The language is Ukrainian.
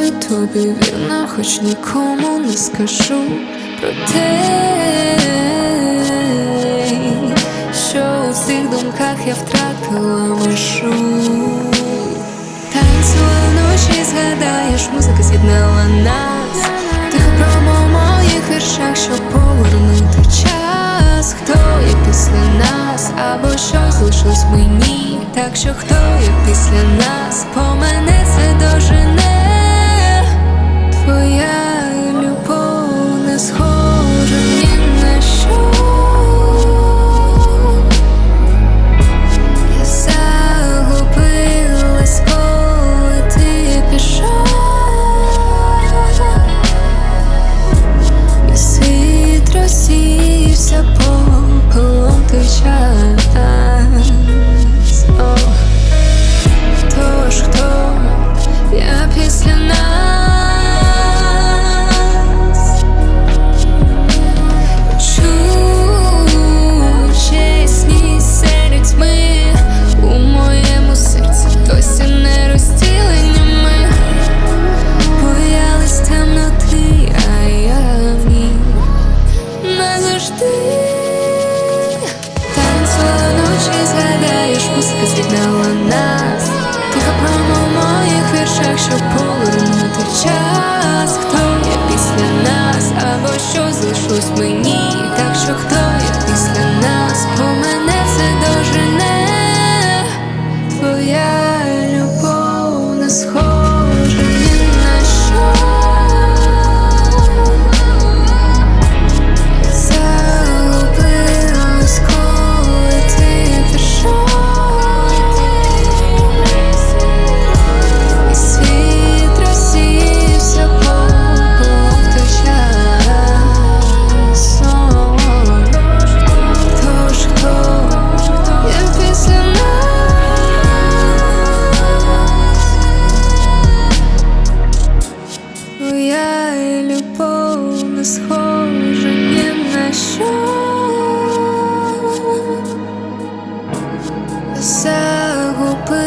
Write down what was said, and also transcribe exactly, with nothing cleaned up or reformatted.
залишаюся тобі вірна, хоч нікому не скажу про те, що у всіх думках я втратила межу. Танцювала вночі, згадаєш, музика з'єднала нас. Тихо промо в моїх віршах, щоб повернути час. Хто є після нас, або що залишилось мені. Так що хто є після нас, по мене це дожене. Твоя любов не схожа ні на що. Я загубилась, коли ти пішов. І світ розсівся попелом той час. Тож хто я після нас? Чую чесність серед тьми у моєму серці, досі не розділені ми. Боялись темноти, а я в ній назавжди. Танцювала вночі, згадаєш, музика з'єднала нас. Тихо промо в моїх віршах, щоб повернути час. Хто є після нас, або що залишилось мені. Так що хто є після нас, по мене це дожене. Твоя любов не схожа ні на що. Я загубилась, коли ти пішов. І світ розсівся попелом в той час. Тож хто є після нас? Твоя любов не схожа ні на що. Я загубилась,